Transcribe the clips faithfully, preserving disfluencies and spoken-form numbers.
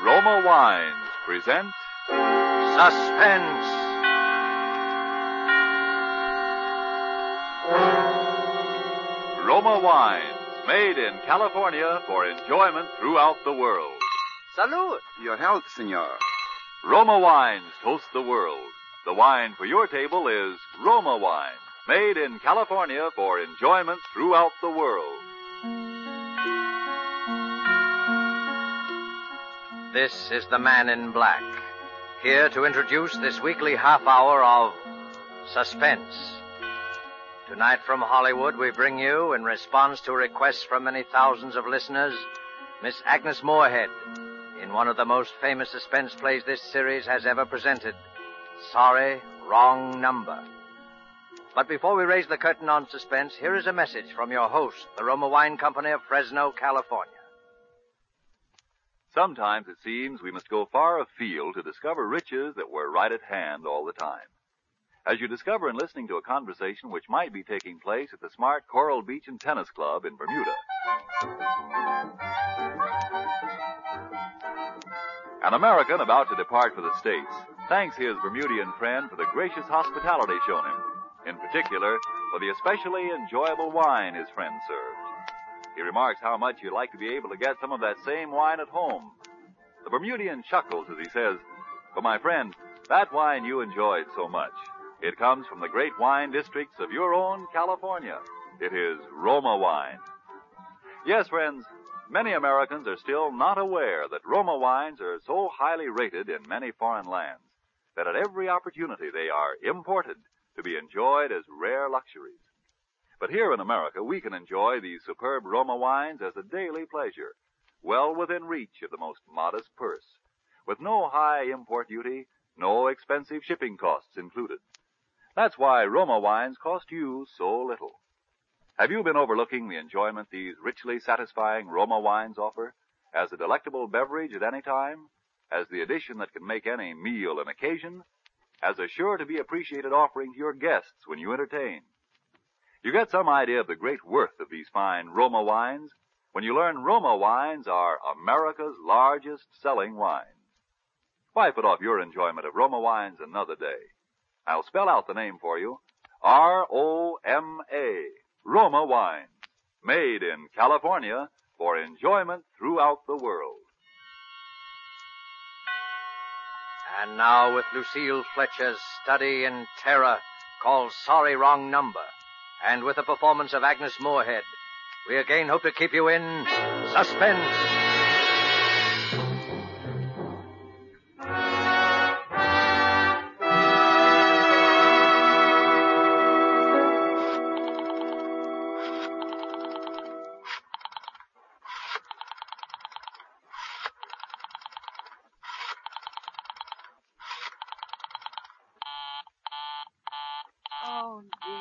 Roma Wines present Suspense. Roma Wines, made in California for enjoyment throughout the world. Salud. Your health, senor. Roma Wines toast the world. The wine for your table is Roma Wine, made in California for enjoyment throughout the world. This is the Man in Black, here to introduce this weekly half hour of Suspense. Tonight from Hollywood, we bring you, in response to requests from many thousands of listeners, Miss Agnes Moorehead, in one of the most famous suspense plays this series has ever presented, Sorry, Wrong Number. But before we raise the curtain on suspense, here is a message from your host, the Roma Wine Company of Fresno, California. Sometimes it seems we must go far afield to discover riches that were right at hand all the time. As you discover in listening to a conversation which might be taking place at the smart Coral Beach and Tennis Club in Bermuda. An American about to depart for the States thanks his Bermudian friend for the gracious hospitality shown him, in particular for the especially enjoyable wine his friend served. He remarks how much he'd like to be able to get some of that same wine at home. The Bermudian chuckles as he says, "But my friend, that wine you enjoyed so much, it comes from the great wine districts of your own California. It is Roma wine." Yes, friends, many Americans are still not aware that Roma wines are so highly rated in many foreign lands that at every opportunity they are imported to be enjoyed as rare luxuries. But here in America, we can enjoy these superb Roma wines as a daily pleasure, well within reach of the most modest purse, with no high import duty, no expensive shipping costs included. That's why Roma wines cost you so little. Have you been overlooking the enjoyment these richly satisfying Roma wines offer as a delectable beverage at any time, as the addition that can make any meal an occasion, as a sure to be appreciated offering to your guests when you entertain? You get some idea of the great worth of these fine Roma wines when you learn Roma wines are America's largest selling wines. Why put off your enjoyment of Roma wines another day? I'll spell out the name for you. R O M A, Roma wines, made in California for enjoyment throughout the world. And now with Lucille Fletcher's study in terror called Sorry, Wrong Number, and with the performance of Agnes Moorehead, we again hope to keep you in suspense. Oh, dear.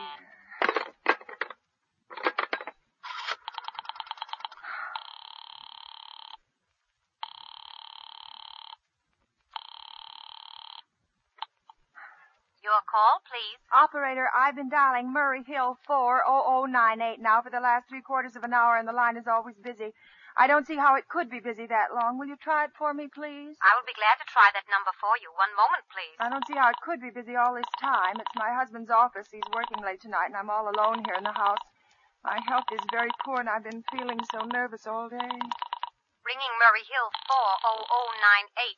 Your call, please. Operator, I've been dialing Murray Hill four oh oh nine eight now for the last three quarters of an hour, and the line is always busy. I don't see how it could be busy that long. Will you try it for me, please? I will be glad to try that number for you. One moment, please. I don't see how it could be busy all this time. It's my husband's office. He's working late tonight, and I'm all alone here in the house. My health is very poor, and I've been feeling so nervous all day. Ringing Murray Hill four oh oh nine eight.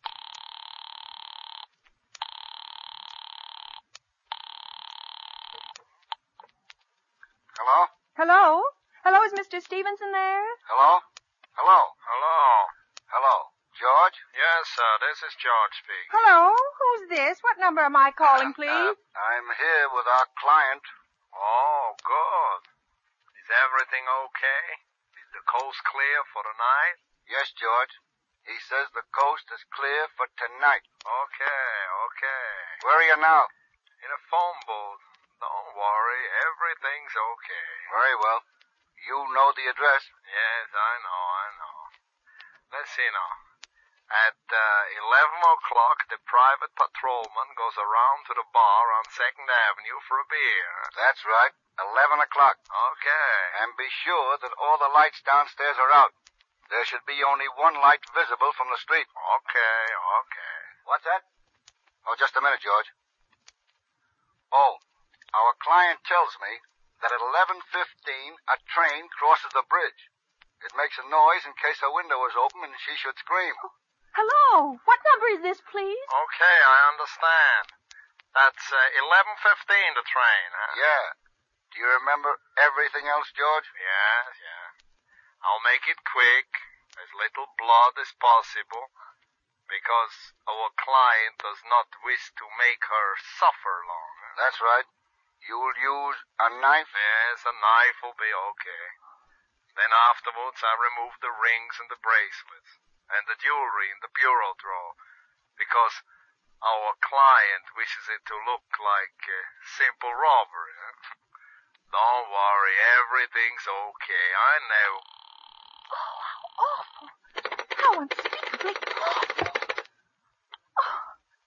Hello? Hello? Hello, is Mister Stevenson there? Hello? Hello? Hello? Hello? George? Yes, sir. This is George speaking. Hello? Who's this? What number am I calling, please? Uh, I'm here with our client. Oh, good. Is everything okay? Is the coast clear for tonight? Yes, George. He says the coast is clear for tonight. Okay, okay. Where are you now? In a phone booth. Don't worry. Everything's okay. Very well. You know the address. Yes, I know, I know. Let's see now. At uh, eleven o'clock, the private patrolman goes around to the bar on second Avenue for a beer. That's right. eleven o'clock. Okay. And be sure that all the lights downstairs are out. There should be only one light visible from the street. Okay, okay. What's that? Oh, just a minute, George. Oh, our client tells me that at eleven fifteen, a train crosses the bridge. It makes a noise in case her window is open and she should scream. Hello. What number is this, please? Okay, I understand. That's uh, eleven fifteen, the train, huh? Yeah. Do you remember everything else, George? Yes, yeah. I'll make it quick, as little blood as possible, because our client does not wish to make her suffer long. Huh? That's right. You'll use a knife? Yes, a knife will be okay. Then afterwards I remove the rings and the bracelets, and the jewelry in the bureau drawer, because our client wishes it to look like a simple robbery. Huh? Don't worry, everything's okay. I know. Oh, how awful. How unspeakably awful. Oh.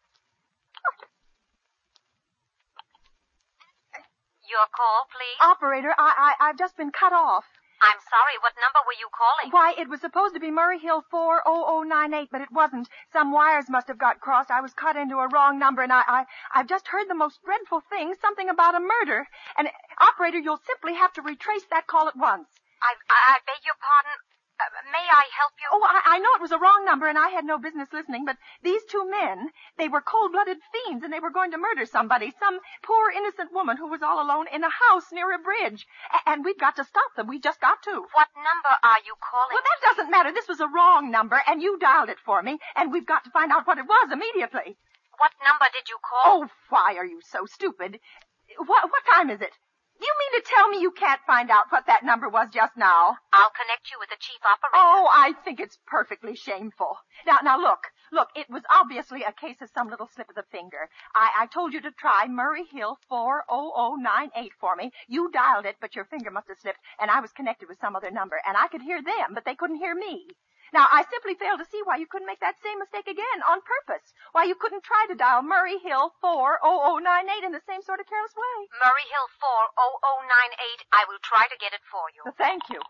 Your call, please. Operator, I, I, I've just been cut off. I'm sorry. What number were you calling? Why, it was supposed to be Murray Hill four oh oh nine eight, but it wasn't. Some wires must have got crossed. I was cut into a wrong number, and I, I, I've just heard the most dreadful thing, something about a murder. And, operator, you'll simply have to retrace that call at once. I, I, I beg your pardon. Uh, may I help you? Oh, I, I know it was a wrong number, and I had no business listening, but these two men, they were cold-blooded fiends, and they were going to murder somebody, some poor innocent woman who was all alone in a house near a bridge. A- and we've got to stop them. We just got to. What number are you calling? Well, that doesn't matter. This was a wrong number, and you dialed it for me, and we've got to find out what it was immediately. What number did you call? Oh, why are you so stupid? What, what time is it? You mean to tell me you can't find out what that number was just now? I'll connect you with the chief operator. Oh, I think it's perfectly shameful. Now, now look, look, it was obviously a case of some little slip of the finger. I, I told you to try Murray Hill four oh oh nine eight for me. You dialed it, but your finger must have slipped, and I was connected with some other number, and I could hear them, but they couldn't hear me. Now, I simply fail to see why you couldn't make that same mistake again on purpose. Why you couldn't try to dial Murray Hill four oh oh nine eight in the same sort of careless way. Murray Hill four oh oh nine eight. I will try to get it for you. Well, thank you.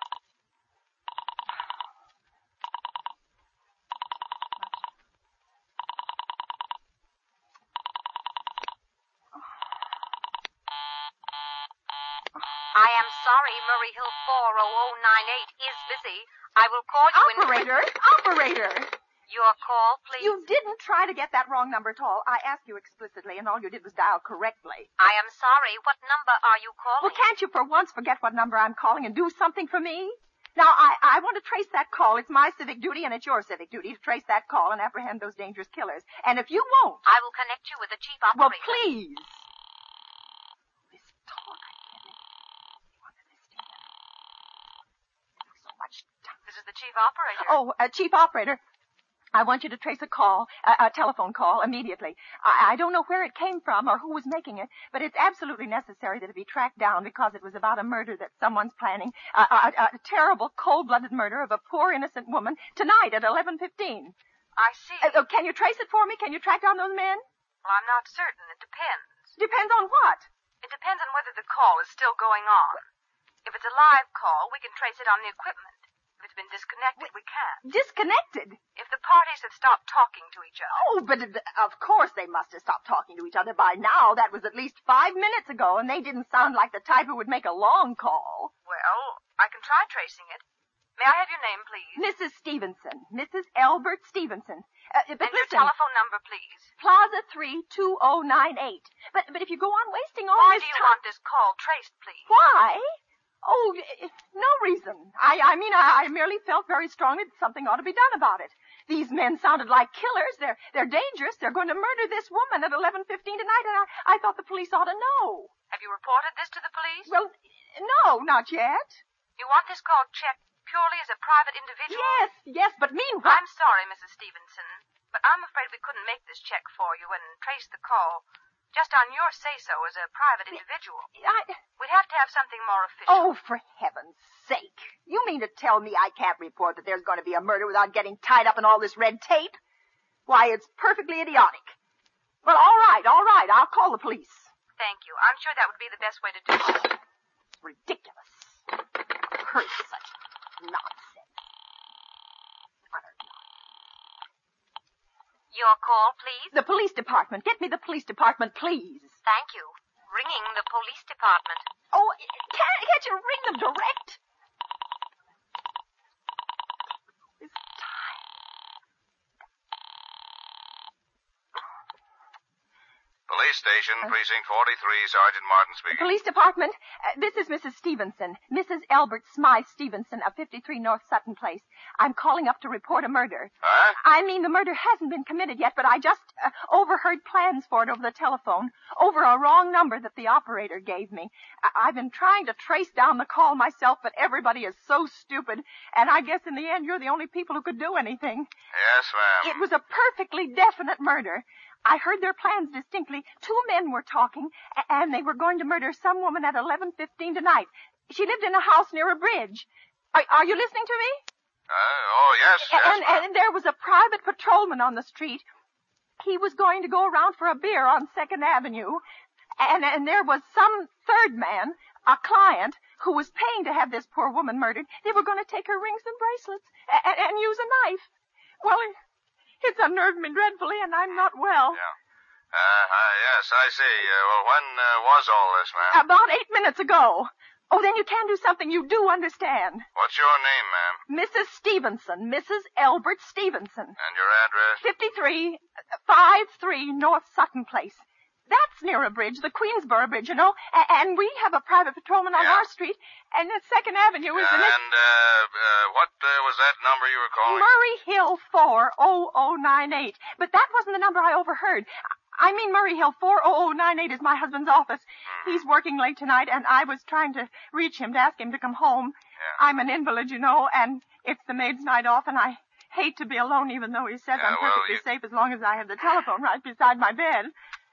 I am sorry, Murray Hill four oh oh nine eight is busy. I will call you in... Operator! Operator! Your call, please. You didn't try to get that wrong number at all. I asked you explicitly, and all you did was dial correctly. I am sorry. What number are you calling? Well, can't you for once forget what number I'm calling and do something for me? Now, I, I want to trace that call. It's my civic duty, and it's your civic duty to trace that call and apprehend those dangerous killers. And if you won't... I will connect you with the chief Well, operator. please. This talk, I can't make you understand. So much time. This is the chief operator. Oh, uh, chief operator. I want you to trace a call, a, a telephone call, immediately. I, I don't know where it came from or who was making it, but it's absolutely necessary that it be tracked down because it was about a murder that someone's planning, a, a, a terrible, cold-blooded murder of a poor, innocent woman tonight at eleven fifteen. I see. Uh, can you trace it for me? Can you track down those men? Well, I'm not certain. It depends. Depends on what? It depends on whether the call is still going on. If it's a live call, we can trace it on the equipment. If it's been disconnected, we can't. Disconnected? If the parties have stopped talking to each other. Oh, but uh, of course they must have stopped talking to each other by now. That was at least five minutes ago, and they didn't sound like the type who would make a long call. Well, I can try tracing it. May I have your name, please? Missus Stevenson. Missus Albert Stevenson. Uh, but and listen, your telephone number, please. Plaza three two oh nine eight. But but if you go on wasting all Why this do you time... want this call traced, please? Why? Oh, no reason. I, I mean, I, I merely felt very strongly that something ought to be done about it. These men sounded like killers. They're, they're dangerous. They're going to murder this woman at eleven fifteen tonight, and I, I thought the police ought to know. Have you reported this to the police? Well, no, not yet. You want this call checked purely as a private individual? Yes, yes, but meanwhile... I'm sorry, Missus Stevenson, but I'm afraid we couldn't make this check for you and trace the call just on your say-so as a private individual. I... We'd have to have something more official. Oh, for heaven's sake. You mean to tell me I can't report that there's going to be a murder without getting tied up in all this red tape? Why, it's perfectly idiotic. Well, all right, all right. I'll call the police. Thank you. I'm sure that would be the best way to do it. It's ridiculous. Curse such nonsense. call, please? The police department. Get me the police department, please. Thank you. Ringing the police department. Oh, can't, can't you ring them direct? This time. Police station, precinct forty-three, Sergeant Martin speaking. Police department, uh, this is Missus Stevenson. Missus Albert Smythe Stevenson of fifty-three North Sutton Place. I'm calling up to report a murder. Huh? I mean, the murder hasn't been committed yet, but I just uh, overheard plans for it over the telephone, over a wrong number that the operator gave me. I- I've been trying to trace down the call myself, but everybody is so stupid, and I guess in the end you're the only people who could do anything. Yes, ma'am. It was a perfectly definite murder. I heard their plans distinctly. Two men were talking, a- and they were going to murder some woman at eleven fifteen tonight. She lived in a house near a bridge. Are, are you listening to me? Uh, oh, yes, yes, and, ma'am. and there was a private patrolman on the street. He was going to go around for a beer on Second Avenue. And, and there was some third man, a client, who was paying to have this poor woman murdered. They were going to take her rings and bracelets and, and use a knife. Well, it, it's unnerved me dreadfully, and I'm not well. Yeah. Uh, uh, yes, I see. Uh, well, when uh, was all this, ma'am? About eight minutes ago. Oh, then you can do something you do understand. What's your name, ma'am? Missus Stevenson, Missus Albert Stevenson. And your address? fifty-three fifty-three North Sutton Place. That's near a bridge, the Queensboro Bridge, you know, a- and we have a private patrolman on Yeah. our street, and the Second Avenue is Uh, the next... and, uh, uh, what uh, was that number you were calling? Murray Hill four oh oh nine eight. But that wasn't the number I overheard. I mean, Murray Hill four oh oh nine eight is my husband's office. He's working late tonight, and I was trying to reach him to ask him to come home. Yeah. I'm an invalid, you know, and it's the maid's night off, and I hate to be alone, even though he says Yeah, I'm well, perfectly you- safe as long as I have the telephone right beside my bed.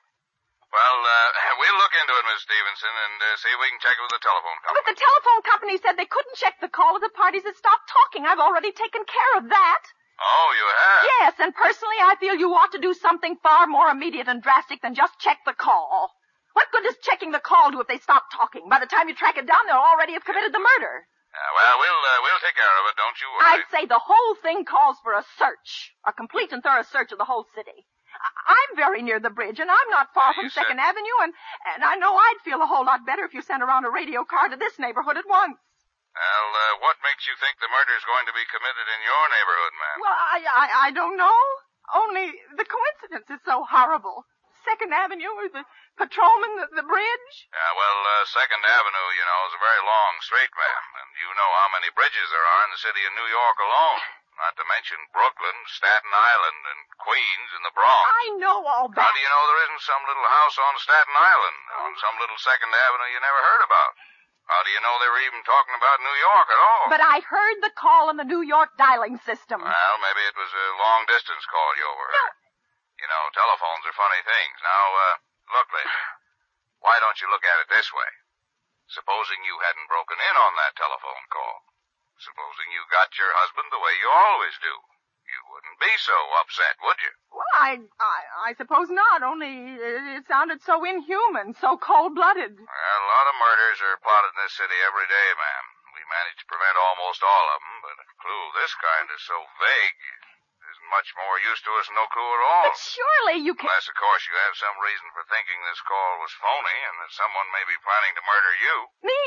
Well, uh, we'll look into it, Miss Stevenson, and uh, see if we can check it with the telephone But company. the telephone company said they couldn't check the call of the parties that stopped talking. I've already taken care of that. Oh, you have? Yes, and personally I feel you ought to do something far more immediate and drastic than just check the call. What good does checking the call do if they stop talking? By the time you track it down, they'll already have committed the murder. Uh, well, we'll uh, we'll take care of it, don't you worry. I'd say the whole thing calls for a search, a complete and thorough search of the whole city. I- I'm very near the bridge, and I'm not far Yeah, from you said- Second Avenue, and, and I know I'd feel a whole lot better if you sent around a radio car to this neighborhood at once. Well, uh, what makes you think the murder's going to be committed in your neighborhood, ma'am? Well, I, I, I don't know. Only the coincidence is so horrible. Second Avenue with the patrolman, the, the bridge. Yeah, well, uh, Second Avenue, you know, is a very long street, ma'am, and you know how many bridges there are in the city of New York alone. Not to mention Brooklyn, Staten Island, and Queens, and the Bronx. I know all How that. do you know there isn't some little house on Staten Island, on some little Second Avenue you never heard about? How do you know they were even talking about New York at all? But I heard the call on the New York dialing system. Well, maybe it was a long-distance call you overheard. You know, telephones are funny things. Now, uh, look, lady, why don't you look at it this way? Supposing you hadn't broken in on that telephone call. Supposing you got your husband the way you always do. You wouldn't be so upset, would you? Well, I, I, I suppose not, only it, it sounded so inhuman, so cold-blooded. Well, a lot of murders are plotted in this city every day, ma'am. We manage to prevent almost all of them, but a clue of this kind is so vague, isn't much more use to us than no clue at all. But surely you can... Unless, of course, you have some reason for thinking this call was phony and that someone may be planning to murder you. Me?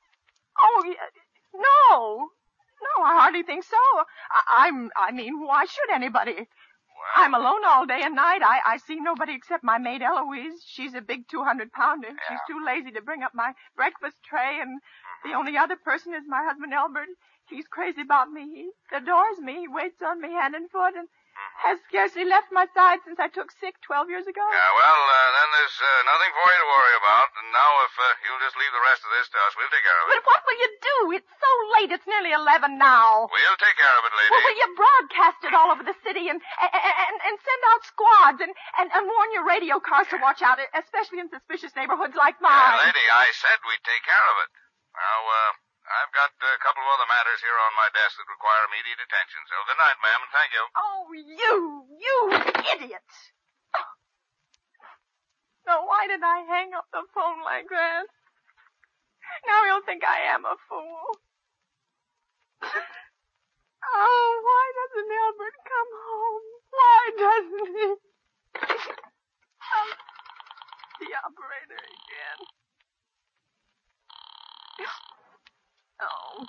Oh, y- no. No, I hardly think so. I, I'm, I mean, why should anybody? Well, I'm alone all day and night. I, I see nobody except my maid Eloise. She's a big two hundred pounder. She's too lazy to bring up my breakfast tray, and the only other person is my husband Albert. He's crazy about me. He adores me. He waits on me hand and foot and has scarcely left my side since I took sick twelve years ago. yeah, well, uh, then there's uh, nothing for you to worry about. And now if uh, you'll just leave the rest of this to us, we'll take care of it. But what will you do? It's so late. It's nearly eleven now. We'll take care of it, lady. Well, will you broadcast it all over the city and and, and, and send out squads and, and, and warn your radio cars to watch out, especially in suspicious neighborhoods like Yeah, mine? lady, I said we'd take care of it. Now, uh, I've got a couple of other matters here on my desk that require immediate attention. So good night, ma'am, and thank you. Oh, you, you idiot. No, why did I hang up the phone like that? Now he'll think I am a fool. Oh, why doesn't Albert come home, Why doesn't he? Um, the operator again. Oh.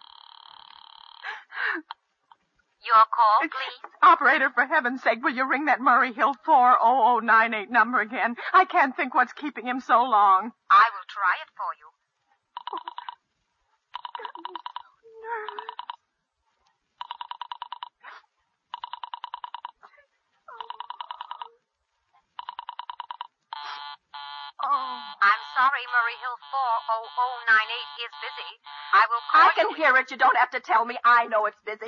Your call, please. Operator, for heaven's sake, will you ring that Murray Hill four oh oh nine eight number again? I can't think what's keeping him so long. I will try it for you. Nervous. Oh. I'm sorry, Murray Hill four oh oh nine eight is busy. I will call I can you. hear it. You don't have to tell me. I know it's busy.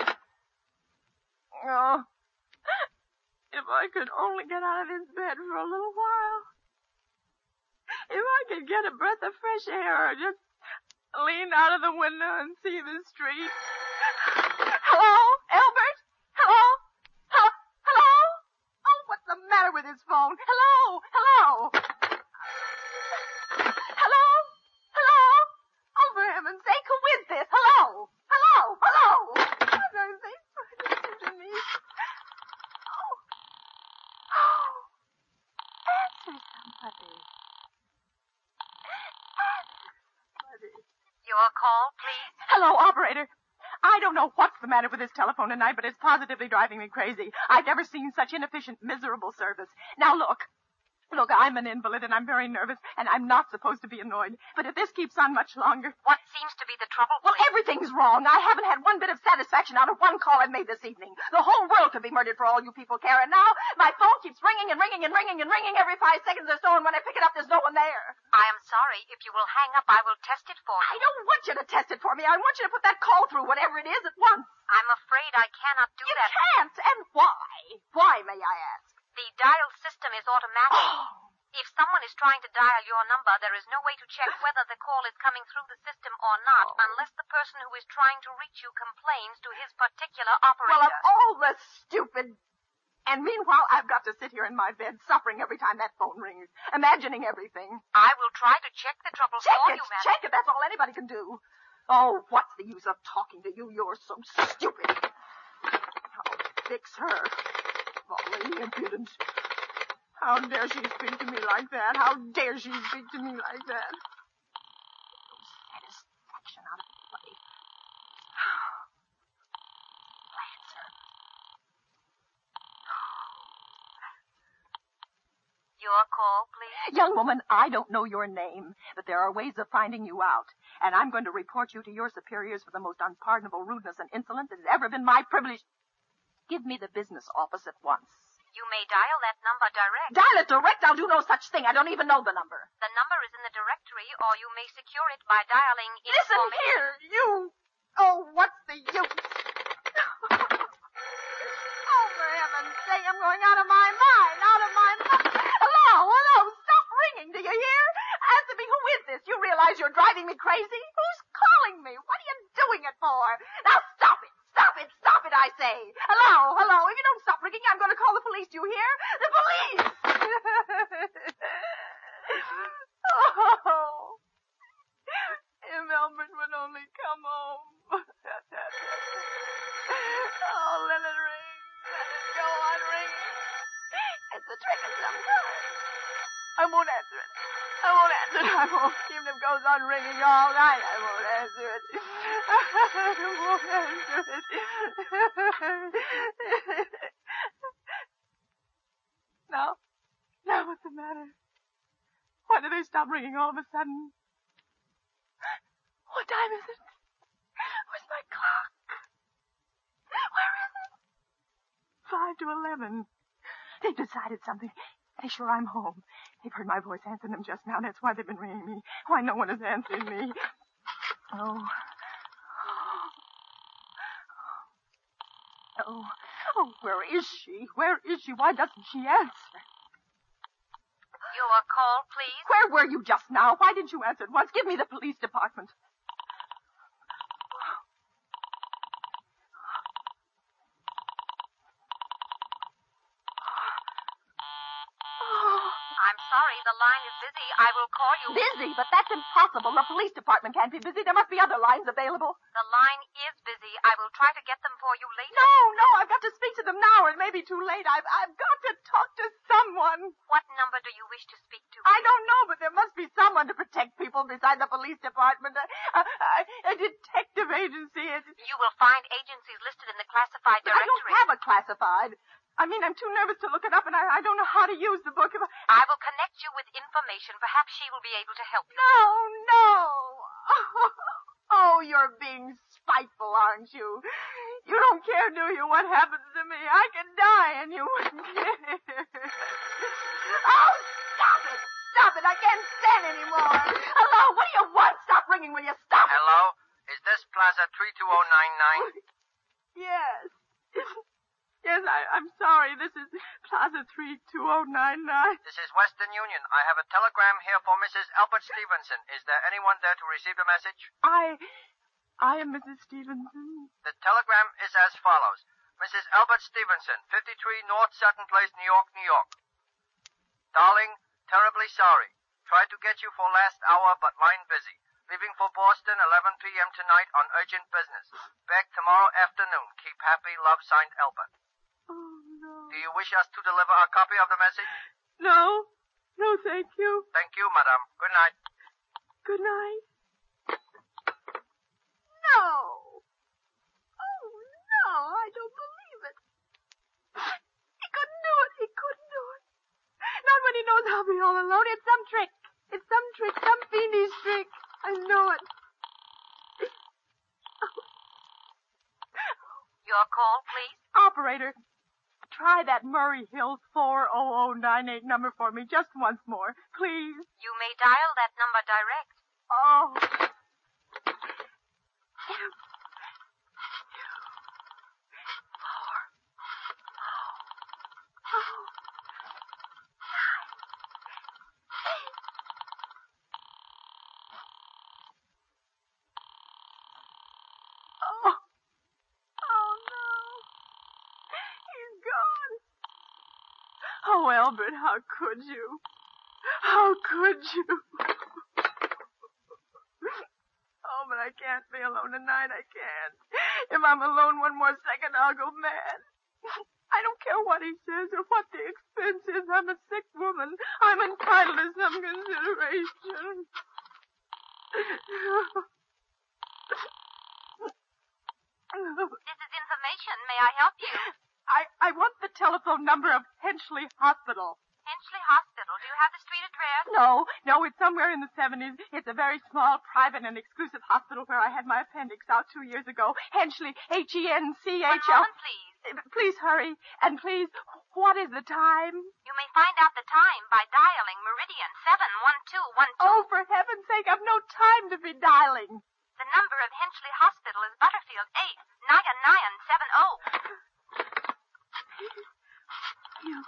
Oh. If I could only get out of this bed for a little while. If I could get a breath of fresh air or just lean out of the window and see the street. Hello? Albert? Hello? Hello? Hello? Oh, what's the matter with his phone? Hello? Hello? Hello? Hello? Oh, for heaven's sake, who is this? Hello? Hello? Hello? For heaven's sake, listen to me. Oh. Oh. Answer somebody. Answer somebody. Your call, please. Hello, operator. I don't know what's the matter with this telephone tonight, but it's positively driving me crazy. I've never seen such inefficient, miserable service. Now, look. Look, I'm an invalid, and I'm very nervous, and I'm not supposed to be annoyed. But if this keeps on much longer... What seems to be the trouble, Well, please? everything's wrong. I haven't had one bit of satisfaction out of one call I've made this evening. The whole world could be murdered for all you people care, and now my phone keeps ringing and ringing and ringing and ringing every five seconds or so, and when I pick it up, there's no one there. I am sorry. If you will hang up, I will test it for you. I don't want you to test it for me. I want you to put that call through, whatever it is, at once. I'm afraid I cannot do You that. can't, and why? Why, may I ask? The dial system is automatic. Oh. If someone is trying to dial your number, there is no way to check whether the call is coming through the system or not, Oh. unless the person who is trying to reach you complains to his particular Well, operator. of all the stupid... And meanwhile, I've got to sit here in my bed, suffering every time that phone rings, imagining everything. I will try to check the trouble Check for it, you, madam. check it. That's all anybody can do. Oh, what's the use of talking to you? You're so stupid. I'll fix her. Folly, impudent. How dare she speak to me like that? How dare she speak to me like that? No satisfaction out of anybody. Lancer. Your call, please. Young woman, I don't know your name, but there are ways of finding you out. And I'm going to report you to your superiors for the most unpardonable rudeness and insolence that has ever been my privilege. Give me the business office at once. You may dial that number direct. Dial it direct? I'll do no such thing. I don't even know the number. The number is in the directory, or you may secure it by dialing Listen information. here, you. Oh, what's the use? Oh, for heaven's sake, I'm going out of my mind, out of my mind. Hello, hello, stop ringing, do you hear? Answer me, who is this? You realize you're driving me crazy? Who's calling me? What are you doing it for? Now stop it, stop it, stop it, I say. Hello, hello, if you don't stop ringing, I'm going to call the police, do you hear? The police! Oh, if Albert would only come home. Oh, let it ring. Let it go on ringing. It's a trick of some kind. I won't answer it. I won't answer it. I won't. Even if it goes on ringing all night, I won't answer it. I won't answer it. Now, now what's the matter? Why do they stop ringing all of a sudden? What time is it? Where's my clock? Where is it? Five to eleven. They've decided something. They're sure I'm home. They've heard my voice answering them just now. That's why they've been ringing me. Why no one has answered me. Oh. Oh. Oh, where is she? Where is she? Why doesn't she answer? Your call, please. Where were you just now? Why didn't you answer at once? Give me the police department. I'm sorry, the line is busy, I will call you. Busy? But that's impossible. The police department can't be busy. There must be other lines available. The line is busy. I will try to get them for you later. No, no, I've got to speak to them now, or it may be too late. I've, I've got to talk to someone. What number do you wish to speak to? I don't know, but there must be someone to protect people beside the police department. A, a, a detective agency. You will find agencies listed in the classified But I directory. don't have a classified. I mean, I'm too nervous to look it up, and I, I don't know how to use the book. I will connect you with information. Perhaps she will be able to help you. No, no. Oh, you're being spiteful, aren't you? You don't care, do you, what happens to me? I can die, and you wouldn't care. Oh, stop it. Stop it. I can't stand anymore. Hello, what do you want? Stop ringing, will you? Stop it. Hello? Is this Plaza three two oh nine nine? Yes. Yes, I, I'm sorry. This is Plaza three two oh nine nine. This is Western Union. I have a telegram here for Missus Albert Stevenson. Is there anyone there to receive the message? I... I am Missus Stevenson. The telegram is as follows. Missus Albert Stevenson, fifty-three North Sutton Place, New York, New York. Darling, terribly sorry. Tried to get you for last hour, but line busy. Leaving for Boston, eleven p.m. tonight on urgent business. Back tomorrow afternoon. Keep happy. Love, signed Albert. Oh, no. Do you wish us to deliver a copy of the message? No. No, thank you. Thank you, madam. Good night. Good night. No. Oh, no, I don't believe it. He couldn't do it. He couldn't do it. Not when he knows I'll be all alone. It's some trick. It's some trick, some fiendish trick. I know it. Your call, please. Operator, try that Murray Hill four oh oh nine eight number for me just once more, please. You may dial that number direct. Oh. Oh, Albert, how could you? How could you? Oh, but I can't be alone tonight. I can't. If I'm alone one more second, I'll go mad. I don't care what he says or what the expense is. I'm a sick woman. I'm entitled to some consideration. This is information. May I help you? I, I want the telephone number of Henchley Hospital. Henchley Hospital. Do you have the street address? No, no, it's somewhere in the seventies. It's a very small, private, and exclusive hospital where I had my appendix out two years ago. Henchley, H E N C H L. One moment, please. Please hurry. And please, what is the time? You may find out the time by dialing Meridian seven one two one two. Oh, for heaven's sake, I've no time to be dialing. The number of Henchley Hospital is Butterfield eight nine nine seven oh. You.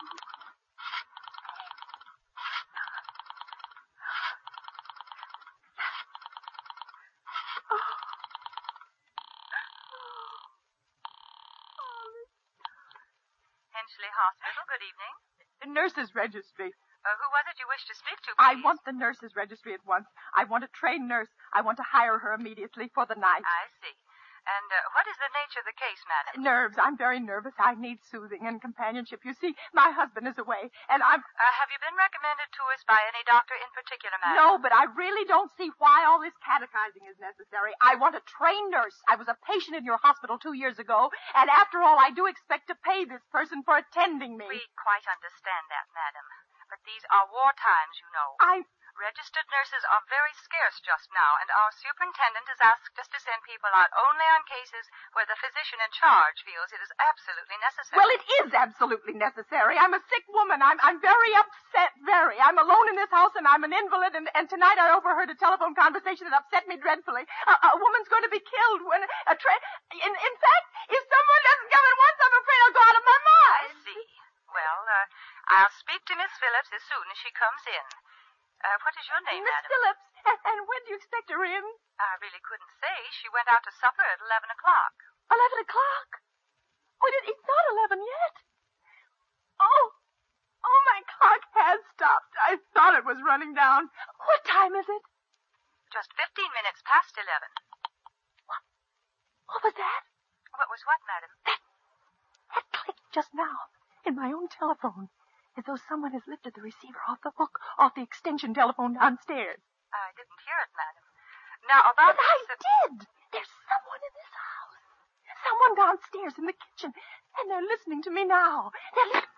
Henchley Hospital, good evening. The nurses' registry. Uh, who was it you wished to speak to, I please? want the nurses' registry at once. I want a trained nurse. I want to hire her immediately for the night. I see. And uh, what is the nature of the case, madam? Nerves. I'm very nervous. I need soothing and companionship. You see, my husband is away, and I'm... Uh, have you been recommended to us by any doctor in particular, madam? No, but I really don't see why all this catechizing is necessary. I want a trained nurse. I was a patient in your hospital two years ago, and after all, I do expect to pay this person for attending me. We quite understand that, madam. But these are war times, you know. I... Registered nurses are very scarce just now, and our superintendent has asked us to send people out only on cases where the physician in charge feels it is absolutely necessary. Well, it is absolutely necessary. I'm a sick woman. I'm I'm very upset, very. I'm alone in this house, and I'm an invalid, and, and tonight I overheard a telephone conversation that upset me dreadfully. A, a woman's going to be killed when a train... In, in fact, if someone doesn't come at once, I'm afraid I'll go out of my mind. I see. Well, uh, I'll speak to Miss Phillips as soon as she comes in. Uh, what is your name, Miss madam? Phillips, and, and when do you expect her in? I really couldn't say. She went out to supper at eleven o'clock. Eleven o'clock? Oh, it, it's not eleven yet. Oh, Oh, my clock has stopped. I thought it was running down. What time is it? Just fifteen minutes past eleven. What? What was that? What was what, madam? That, that clicked just now in my own telephone, as though someone has lifted the receiver off the hook, off the extension telephone downstairs. I didn't hear it, madam. Now, about But I this... did. There's someone in this house. Someone downstairs in the kitchen, and they're listening to me now. They're listening.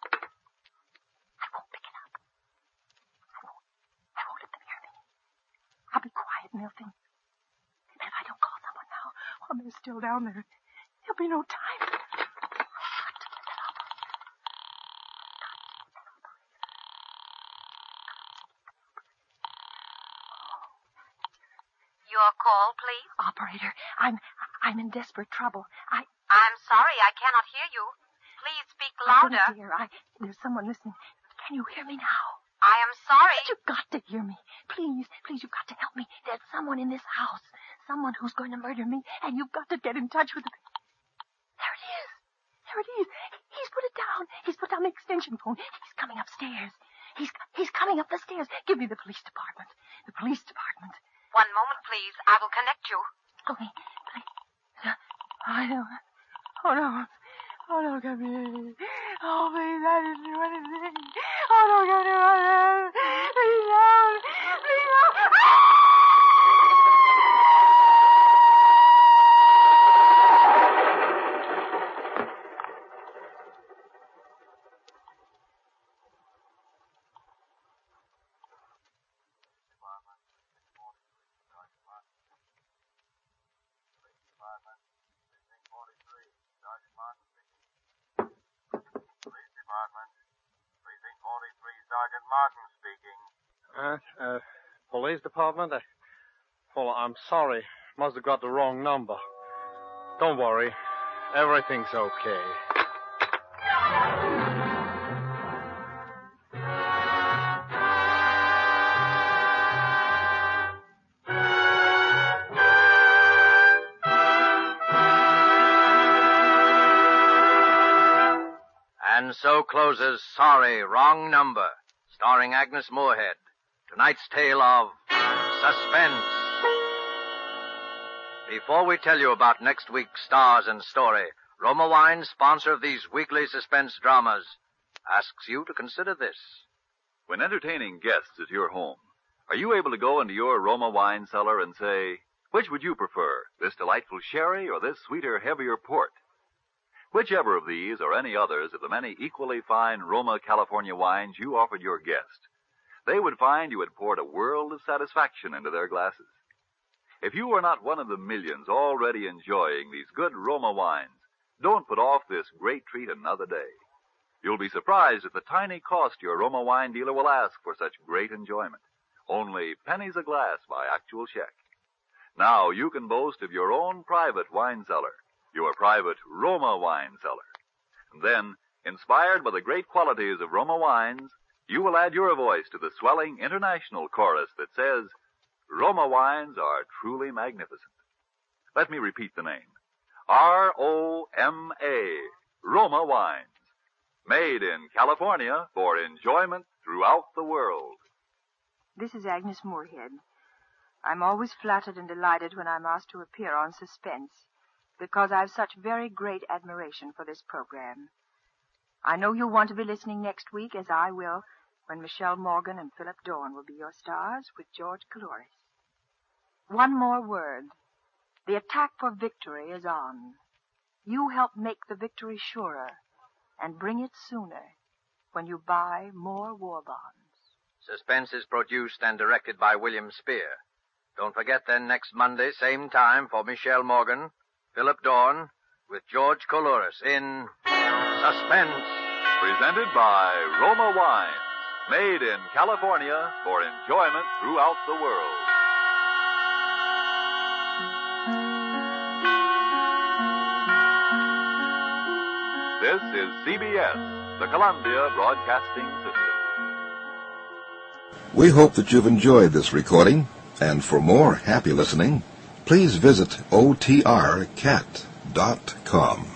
I won't pick it up. I won't. I won't let them hear me. I'll be quiet, and they'll think. But if I don't call someone now, while they're still down there, there'll be no time. I've got to get that operator. Your call, please? Operator, I'm I'm in desperate trouble. I I'm sorry, I cannot hear you. Please speak I louder. couldn't hear. I there's someone listening. Can you hear me now? I am sorry. But you've got to hear me. Please, please, you've got to help me. There's someone in this house. Someone who's going to murder me, and you've got to get in touch with him. There it is. There it is. He's put it down. He's put down the extension phone. He's coming upstairs. He's he's coming up the stairs. Give me the police department. The police department. One moment, please. I will connect you. Oh, me. Please. I don't. Oh, no. Oh, no, come here. Oh, please, I didn't do anything. Oh, no, come here. Please, no. Please, no. Sergeant Martin speaking. Uh, uh, police department? Uh, well, I'm sorry. Must have got the wrong number. Don't worry. Everything's okay. And so closes Sorry, Wrong Number, starring Agnes Moorehead. Tonight's tale of suspense. Before we tell you about next week's stars and story, Roma Wine, sponsor of these weekly suspense dramas, asks you to consider this. When entertaining guests at your home, are you able to go into your Roma wine cellar and say, which would you prefer, this delightful sherry or this sweeter, heavier port? Whichever of these or any others of the many equally fine Roma California wines you offered your guest, they would find you had poured a world of satisfaction into their glasses. If you are not one of the millions already enjoying these good Roma wines, don't put off this great treat another day. You'll be surprised at the tiny cost your Roma wine dealer will ask for such great enjoyment. Only pennies a glass by actual check. Now you can boast of your own private wine cellar, your private Roma wine cellar. And then, inspired by the great qualities of Roma wines, you will add your voice to the swelling international chorus that says, Roma wines are truly magnificent. Let me repeat the name. R O M A, Roma wines. Made in California for enjoyment throughout the world. This is Agnes Moorehead. I'm always flattered and delighted when I'm asked to appear on Suspense, because I've such very great admiration for this program. I know you'll want to be listening next week, as I will, when Michelle Morgan and Philip Dorn will be your stars with George Coulouris. One more word. The attack for victory is on. You help make the victory surer and bring it sooner when you buy more war bonds. Suspense is produced and directed by William Spear. Don't forget then next Monday, same time, for Michelle Morgan, Philip Dorn, with George Coulouris in Suspense. Presented by Roma Wines. Made in California for enjoyment throughout the world. This is C B S, the Columbia Broadcasting System. We hope that you've enjoyed this recording, and for more happy listening, please visit O T R cat dot com.